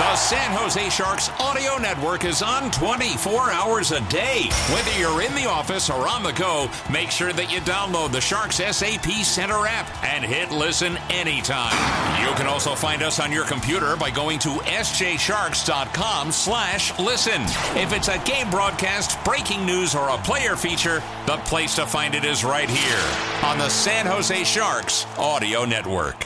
The San Jose Sharks audio network is on 24 hours a day. Whether you're in the office or on the go, make sure that you download the Sharks SAP Center app and hit listen anytime. You can also find us on your computer by going to sjsharks.com/listen. If it's a game broadcast, breaking news, or a player feature, the place to find it is right here on the San Jose Sharks audio network.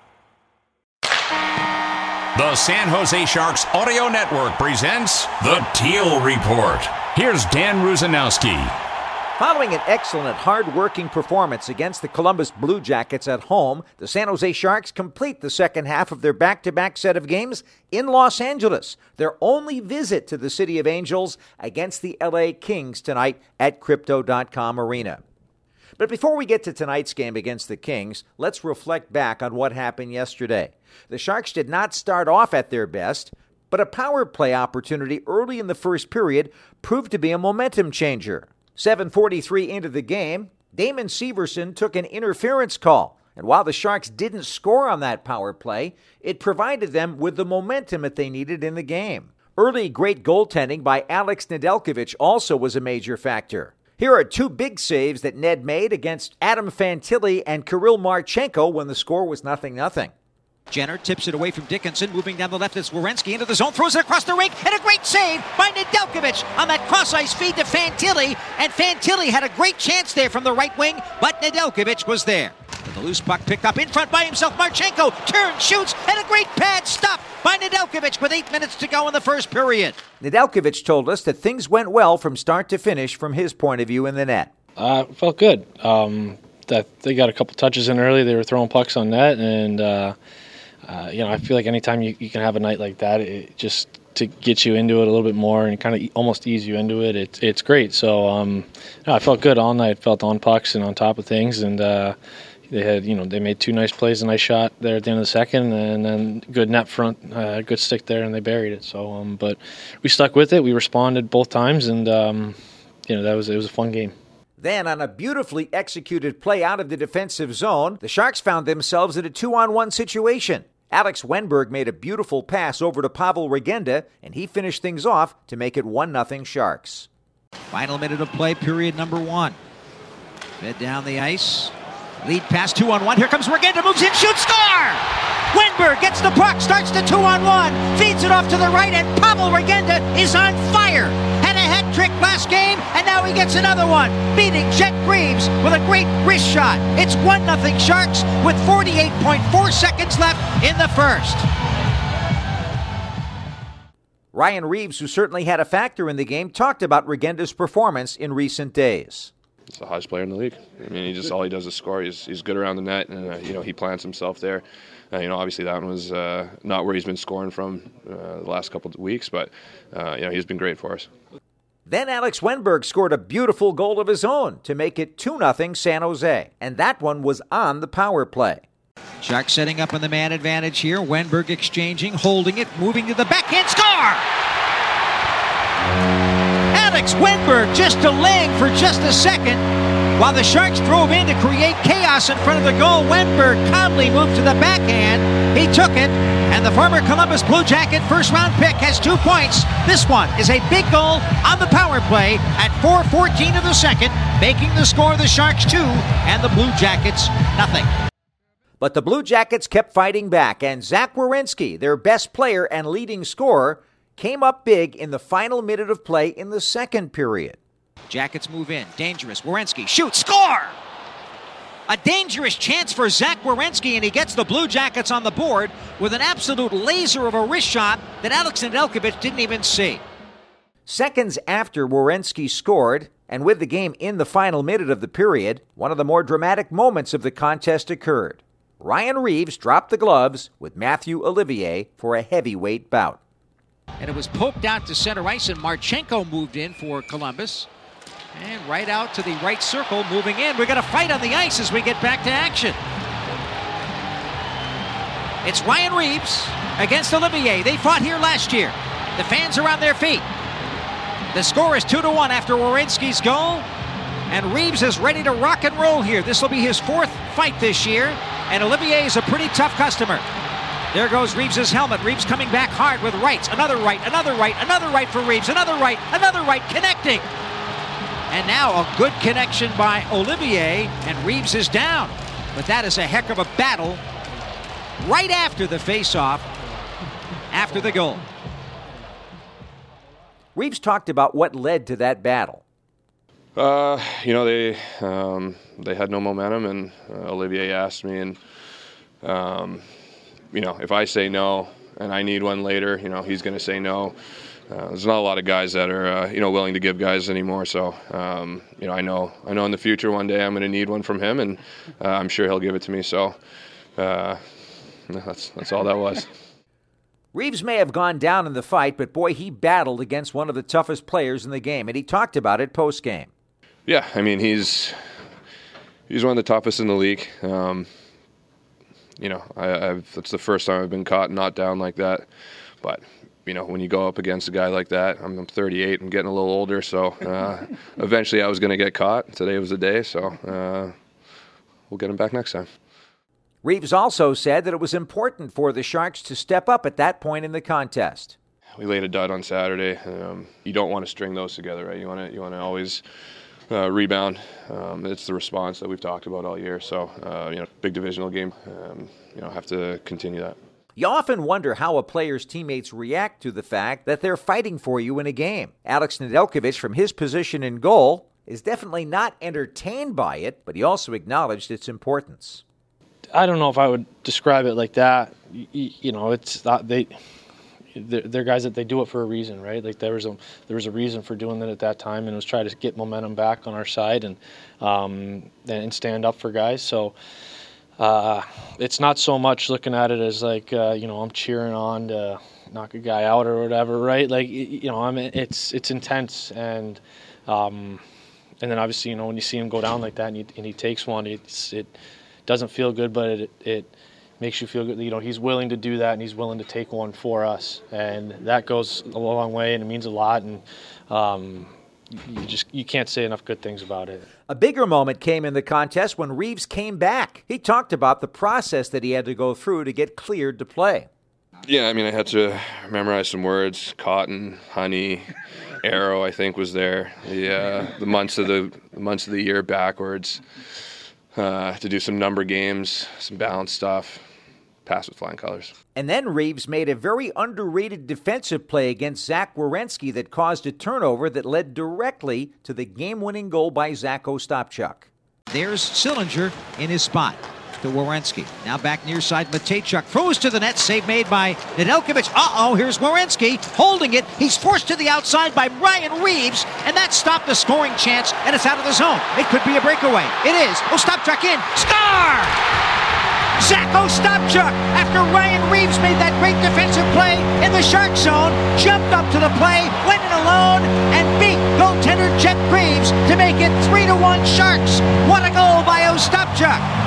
The San Jose Sharks Audio Network presents The Teal Report. Here's Dan Rusanowski. Following an excellent, hard-working performance against the Columbus Blue Jackets at home, the San Jose Sharks complete the second half of their back-to-back set of games in Los Angeles, their only visit to the City of Angels against the LA Kings tonight at Crypto.com Arena. But before we get to tonight's game against the Kings, let's reflect back on what happened yesterday. The Sharks did not start off at their best, but a power play opportunity early in the first period proved to be a momentum changer. 7:43 into the game, Damon Severson took an interference call, and while the Sharks didn't score on that power play, it provided them with the momentum that they needed in the game. Early great goaltending by Alex Nedeljkovic also was a major factor. Here are two big saves that Ned made against Adam Fantilli and Kirill Marchenko when the score was 0-0. Jenner tips it away from Dickinson, moving down the left as Werenski into the zone, throws it across the rink, and a great save by Nedeljkovic on that cross-ice feed to Fantilli, and Fantilli had a great chance there from the right wing, but Nedeljkovic was there. With the loose puck picked up in front by himself, Marchenko turns, shoots, and a great pad stop by Nedeljkovic with 8 minutes to go in the first period. Nedeljkovic told us that things went well from start to finish from his point of view in the net. Felt good. That they got a couple touches in early. They were throwing pucks on net, and I feel like anytime you can have a night like that, it just to get you into it a little bit more and kind of almost ease you into it, it's great. So I felt good all night. Felt on pucks and on top of things, and they made two nice plays, a nice shot there at the end of the second, and then good net front, good stick there, and they buried it. So, but we stuck with it. We responded both times, and it was a fun game. Then, on a beautifully executed play out of the defensive zone, the Sharks found themselves in a 2-on-1 situation. Alex Wennberg made a beautiful pass over to Pavel Regenda, and he finished things off to make it 1-0 Sharks. Final minute of play, period number 1. Fed down the ice. Lead pass, 2-on-1. Here comes Regenda, moves in, shoots, score! Wennberg gets the puck, starts to 2-on-1, feeds it off to the right, and Pavel Regenda is on fire. Had a hat trick last game, and now he gets another one, beating Jet Greaves with a great wrist shot. It's 1-0 Sharks with 48.4 seconds left in the first. Ryan Reeves, who certainly had a factor in the game, talked about Regenda's performance in recent days. He's the hottest player in the league. I mean, all he does is score. He's good around the net, and he plants himself there. Obviously that one was not where he's been scoring from the last couple of weeks, but he's been great for us. Then Alex Wennberg scored a beautiful goal of his own to make it 2-0 San Jose, and that one was on the power play. Sharks setting up on the man advantage here. Wennberg exchanging, holding it, moving to the backhand, score! Alex Wennberg just delaying for just a second while the Sharks drove in to create chaos in front of the goal. Wennberg calmly moved to the backhand. He took it, and the former Columbus Blue Jacket first-round pick has 2 points. This one is a big goal on the power play at 4:14 of the second, making the score the Sharks 2 and the Blue Jackets nothing. But the Blue Jackets kept fighting back, and Zach Werenski, their best player and leading scorer, came up big in the final minute of play in the second period. Jackets move in. Dangerous. Werenski shoots. Score! A dangerous chance for Zach Werenski, and he gets the Blue Jackets on the board with an absolute laser of a wrist shot that Alex Nedeljkovic didn't even see. Seconds after Werenski scored, and with the game in the final minute of the period, one of the more dramatic moments of the contest occurred. Ryan Reeves dropped the gloves with Matthew Olivier for a heavyweight bout. And it was poked out to center ice, and Marchenko moved in for Columbus. And right out to the right circle, moving in. We're going to fight on the ice as we get back to action. It's Ryan Reeves against Olivier. They fought here last year. The fans are on their feet. The score is 2-1 after Werenski's goal. And Reeves is ready to rock and roll here. This will be his 4th fight this year. And Olivier is a pretty tough customer. There goes Reeves' helmet. Reeves coming back hard with rights. Another right, another right, another right for Reeves. Another right, connecting. And now a good connection by Olivier, and Reeves is down. But that is a heck of a battle right after the face-off, after the goal. Reeves talked about what led to that battle. They had no momentum, and Olivier asked me, and if I say no and I need one later, he's going to say no. There's not a lot of guys that are, willing to give guys anymore. So, I know in the future one day I'm going to need one from him, and I'm sure he'll give it to me. So, that's all that was. Reeves may have gone down in the fight, but boy, he battled against one of the toughest players in the game, and he talked about it post-game. Yeah, I mean, he's one of the toughest in the league. That's the first time I've been caught not down like that. But, when you go up against a guy like that, I'm 38, I'm getting a little older, so eventually I was going to get caught. Today was the day, so we'll get him back next time. Reeves also said that it was important for the Sharks to step up at that point in the contest. We laid a dud on Saturday. You don't want to string those together, right? You want to always rebound. It's the response that we've talked about all year. So, big divisional game. Have to continue that. You often wonder how a player's teammates react to the fact that they're fighting for you in a game. Alex Nedeljkovic, from his position in goal, is definitely not entertained by it, but he also acknowledged its importance. I don't know if I would describe it like that. It's not they're guys that they do it for a reason, right? Like there was a reason for doing that at that time, and it was try to get momentum back on our side and stand up for guys. So it's not so much looking at it as like I'm cheering on to knock a guy out or whatever, right? Like it's intense, and then obviously when you see him go down like that and he takes one, it doesn't feel good, but it makes you feel good. He's willing to do that, and he's willing to take one for us, and that goes a long way, and it means a lot. And you can't say enough good things about it. A bigger moment came in the contest when Reeves came back. He talked about the process that he had to go through to get cleared to play. Yeah, I mean, I had to memorize some words. Cotton, honey, arrow, I think was there. The months of the year backwards. To do some number games, some balance stuff, pass with flying colors. And then Reeves made a very underrated defensive play against Zach Werenski that caused a turnover that led directly to the game-winning goal by Zach Ostapchuk. There's Sillinger in his spot to Werenski. Now back near side, Matejchuk throws to the net, save made by Nedeljkovic. Here's Werenski holding it. He's forced to the outside by Ryan Reeves, and that stopped the scoring chance, and it's out of the zone. It could be a breakaway. It is. Ostapchuk in. Score! Zach Ostapchuk, after Ryan Reeves made that great defensive play in the Shark zone, jumped up to the play, went in alone, and beat goaltender Jeff Reeves to make it 3-1 Sharks. What a goal by Ostapchuk!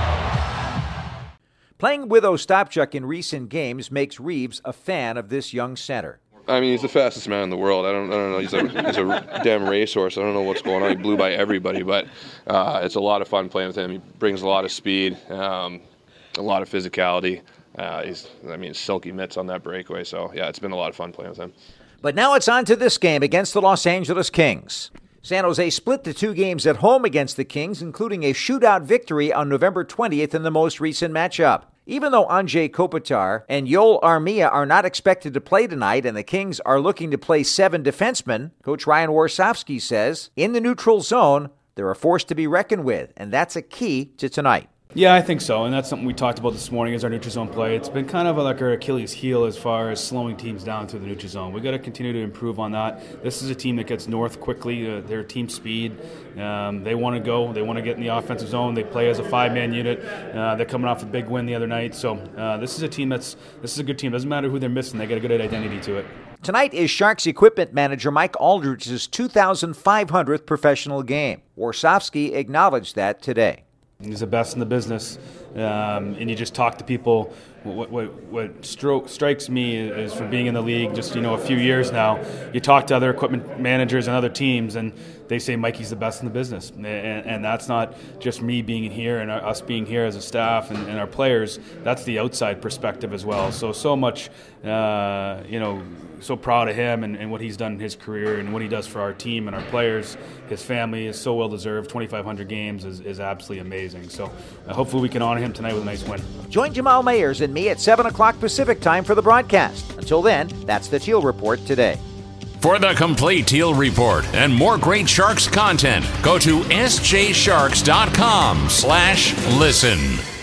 Playing with Ostapchuk in recent games makes Reeves a fan of this young center. I mean, he's the fastest man in the world. I don't know. He's a damn racehorse. I don't know what's going on. He blew by everybody, but it's a lot of fun playing with him. He brings a lot of speed, a lot of physicality. He's silky mitts on that breakaway. So, yeah, it's been a lot of fun playing with him. But now it's on to this game against the Los Angeles Kings. San Jose split the 2 games at home against the Kings, including a shootout victory on November 20th in the most recent matchup. Even though Anze Kopitar and Yoel Armia are not expected to play tonight and the Kings are looking to play 7 defensemen, Coach Ryan Warsofsky says, in the neutral zone, they're a force to be reckoned with, and that's a key to tonight. Yeah, I think so, and that's something we talked about this morning is our neutral zone play. It's been kind of like our Achilles heel as far as slowing teams down through the neutral zone. We've got to continue to improve on that. This is a team that gets north quickly. Their team speed. They want to go. They want to get in the offensive zone. They play as a 5-man unit. They're coming off a big win the other night. So this is a team this is a good team. Doesn't matter who they're missing. They got a good identity to it. Tonight is Sharks equipment manager Mike Aldridge's 2,500th professional game. Warsofsky acknowledged that today. He's the best in the business. and you just talk to people. What strikes me is from being in the league just a few years now, you talk to other equipment managers and other teams, and they say Mikey's the best in the business, and that's not just me being here and us being here as a staff and our players. That's the outside perspective as well. So much, so proud of him and what he's done in his career and what he does for our team and our players. His family is so well deserved. 2,500 games is absolutely amazing. So hopefully we can honor him tonight with a nice win. Join Jamal Mayers and me at 7 o'clock Pacific time for the broadcast. Until then, that's the Teal Report today. For the complete Teal Report and more great Sharks content, go to sjsharks.com/listen.